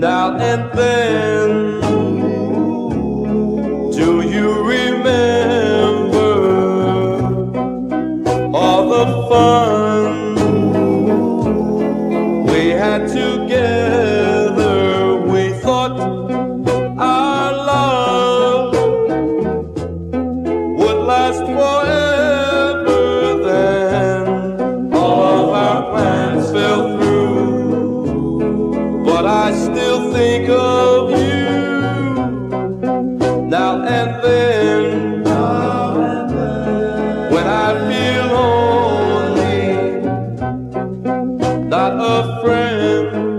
now and then. Do you remember all the fun we had together? We thought our love would last forever. Then all of our plans fell through, but I still think of you now and then. When I feel lonely, not a friend